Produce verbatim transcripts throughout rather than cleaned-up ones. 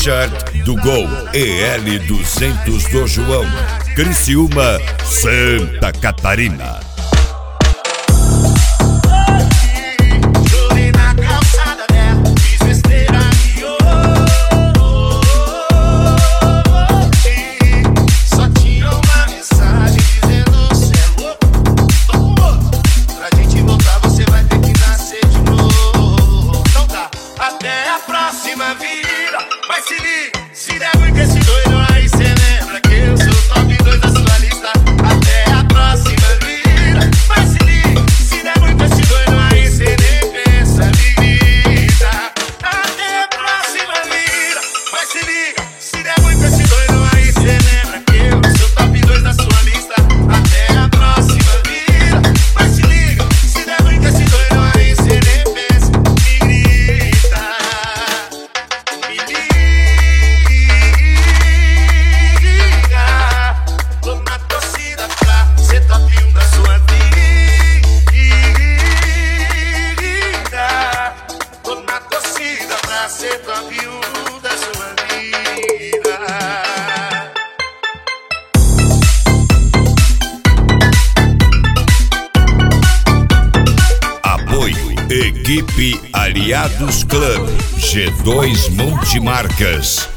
Richard do Gol, E L duzentos do João, Criciúma, Santa Catarina. Mas se liga, se der muito esse doido aí, cê lembra que eu sou top dois da sua lista. Até a próxima vida. Mas se liga, se der muito esse doido aí, cê nem pensa, me grita. Até a próxima vida. Mas se liga, se der muito esse doido aí, cê lembra que eu sou top dois da sua lista. Até a próxima vida. Mas se liga, se der muito esse doido aí, cê nem pensa, me grita. Me liga. Ser top um da sua vida. Apoio Equipe Aliados Club, G dois Multimarcas.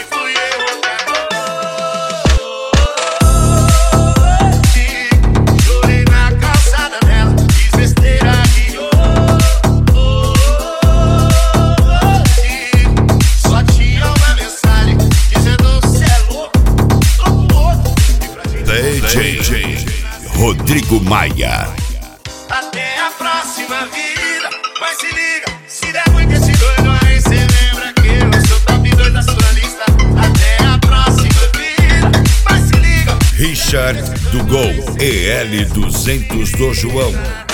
D J Rodrigo Maia. Até a próxima vida. Mas se liga, se der muito esse doido aí, cê lembra que eu sou top dois da sua lista. Até a próxima vida. Mas se liga. Richard do Gol, E L duzentos do João,